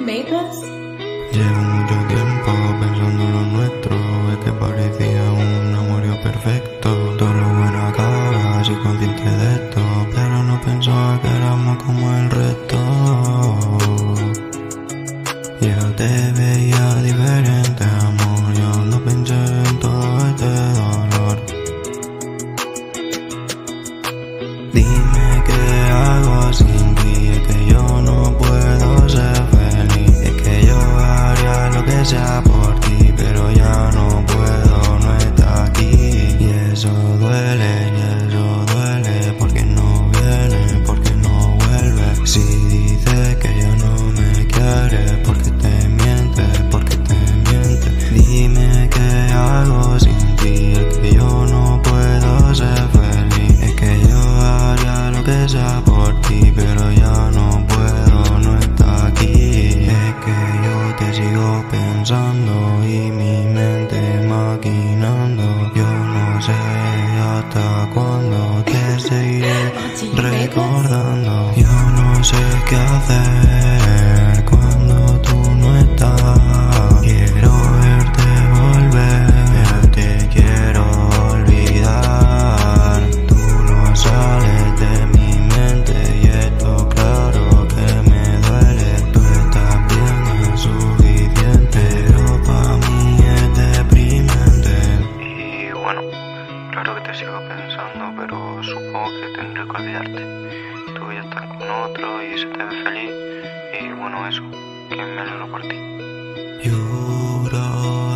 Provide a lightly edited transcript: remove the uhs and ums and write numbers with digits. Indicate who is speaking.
Speaker 1: made this?
Speaker 2: Llevo mucho tiempo pensando en lo nuestro, es que parecía un amorío perfecto. Todo lo bueno acaba, soy consciente de esto, pero no pensaba que éramos como el resto. Yo te veía diferente, amor, yo no pensé en todo este dolor. Dime qué hago sin ti, es que yo no puedo ser feliz. Es que yo haría lo que sea por ti, pero ya no puedo, no está aquí. Y eso duele, porque no viene, porque no vuelve. Si dice que ya no me quiere, porque te miente, porque te miente. Dime qué hago sin ti, es que yo no puedo ser feliz. Es que yo haría lo que sea por ti, pero ya no puedo, no está aquí. Es que yo te sigo pensando y mi mente maquinando. Yo no sé hasta cuándo te seguiré recordando. Yo no sé qué hacer cuando tú no estás. Quiero verte volver, te quiero olvidar. Tú no sales de mi mente y esto claro que me duele. Tú estás bien, es suficiente, pero para mí es deprimente. Y bueno, claro que te sigo pensando, pero supongo que tendré que olvidarte. Tú ya estás con otro y se te ve feliz. Y bueno, eso, que me alegro por ti. Lloro